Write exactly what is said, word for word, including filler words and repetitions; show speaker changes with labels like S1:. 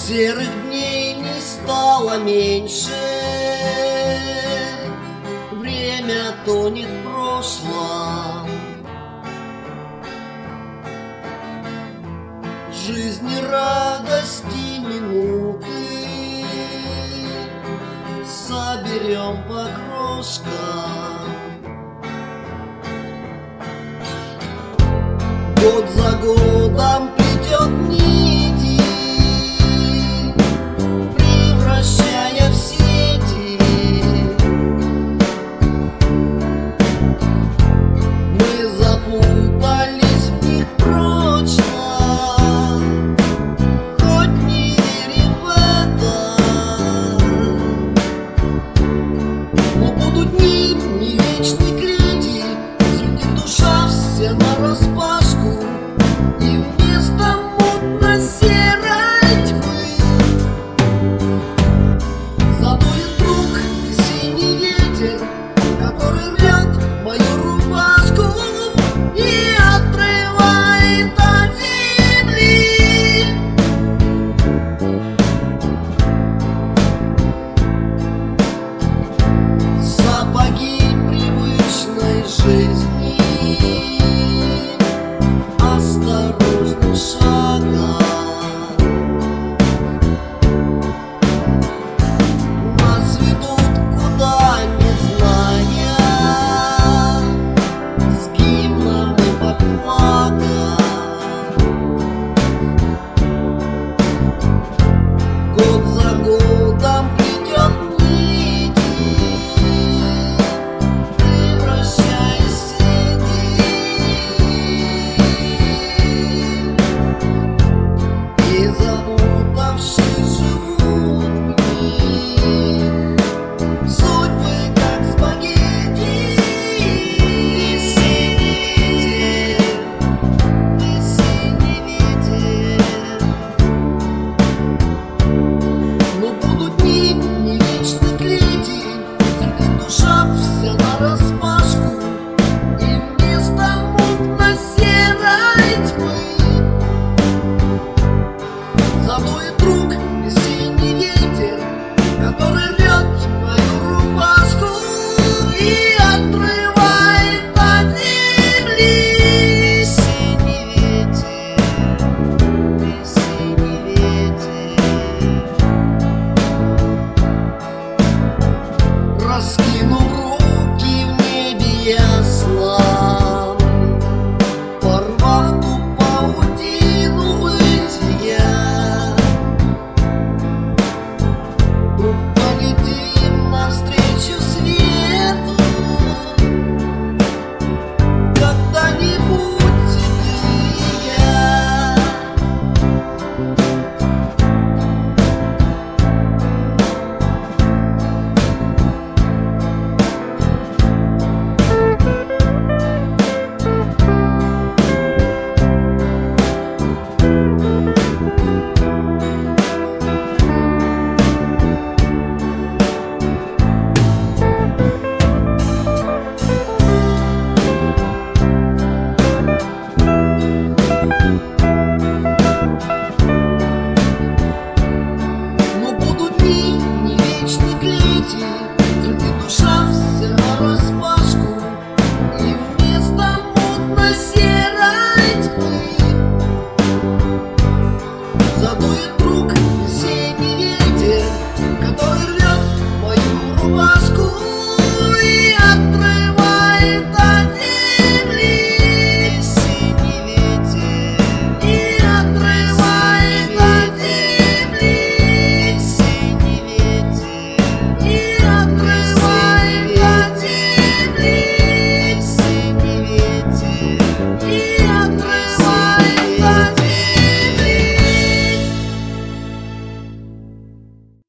S1: Серых дней не стало меньше, время тонет в прошлом. Жизни, радости, минуты соберем по крошкам. Год за годом плетет нити, превращая в сети. Мы запутались в них прочно, хоть не верим в это. Но будут дни, не вечной клети, взлетит душа все нараспашку, и вместо мутно-серой тьмы задует вдруг синий ветер, который рвет мою рубашку и отрывает от земли. Сапоги привычной жизни осторожным шагом нас ведут куда не зная, с гимнами под флагом. Год за годом плетет нити, превращая в сети. И запутавшись живут в них судьбы, как спагетти. Весенний ветер, весенний ветер. Но будут дни не вечной клети, взлетит душа вся нараспашку, и вместо мутно-серой тьмы задует вдруг весенний ветер, который рвет мою рубашку и отрывает от земли. Весенний ветер, весенний ветер. Раскинув руки в небе ясном, порвав ту паутину бытия, полетим навстречу свету когда-нибудь ты и я. Но будут дни не вечной клети, взлетит душа